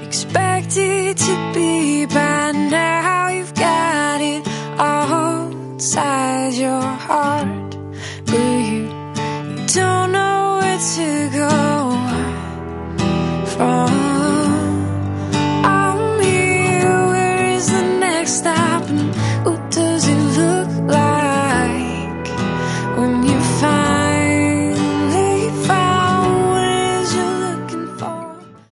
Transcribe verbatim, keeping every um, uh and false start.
expect it to be by now. You've got it all inside your heart, but you, you don't know where to go from